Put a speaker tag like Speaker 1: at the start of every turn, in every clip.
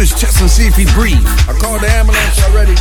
Speaker 1: his chest and see if he'd breathe.
Speaker 2: I called the ambulance already.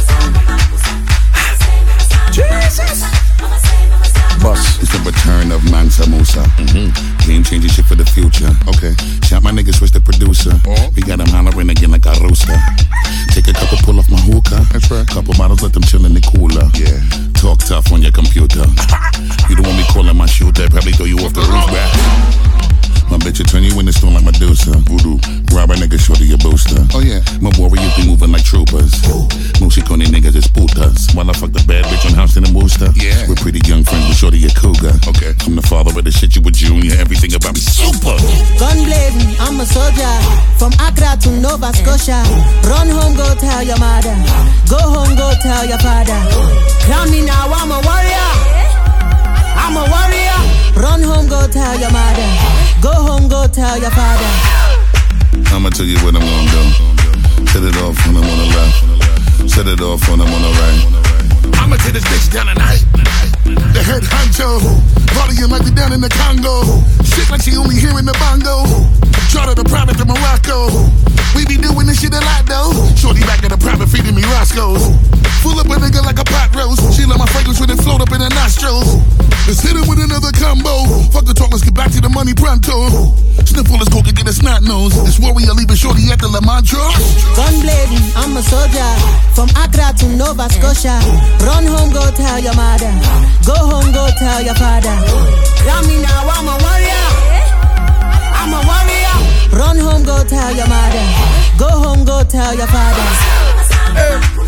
Speaker 1: Jesus!
Speaker 3: It's the return of Mansa Musa. Game changing shit for the future. Okay. Shot my niggas, switch the producer. We got him hollering again like a rooster. Take a couple, pull off my hookah. That's right. Couple bottles, let them chill in the cooler. Yeah. Talk tough on your computer. You don't want me calling my shooter. Probably throw you off the roof, back. My bitch will turn you in the stone like Medusa. Voodoo. Rob a nigga, shorty your booster. Oh yeah. My warriors be moving like troopers. Musikoni niggas is putas. While I fuck the bad bitch on Houston and Worcester. Yeah. We're pretty young friends with shorty a cougar. Okay. I'm the father of the shit, you a junior. Everything about me super.
Speaker 4: Gun blazing, I'm a soldier. From Accra to Nova Scotia. Run home, go tell your mother. Go home, go tell your father. Crown me now, I'm a warrior. I'm a warrior. Run home, go tell your mother. Go home, go tell your father.
Speaker 3: I'ma tell you what I'm gonna do. Set it off when I'm on the left. Set it off when I'm on the right. I'ma take this bitch down tonight. The head honcho. Partying like we down in the Congo. Shit like she only hearing the bongo. Charter the private to Morocco. We be doing this shit a lot though. Shorty back at the private feeding me Roscoe's. Full up a nigga like a pot roast. She let my fragrance with it float up in her nostrils. Let's hit it with another combo. Fuck the talk, let's get back to the money pronto. Sniffle this coke and get a snot nose. This warrior leaving shorty at the La Mantra.
Speaker 4: Gun blazing, I'm a soldier. From Accra to Nova Scotia. Run home, go tell your mother. Go home, go tell your father. Love me now, I'm a warrior. I'm a warrior. Run home, go tell your mother. Go home, go tell your father.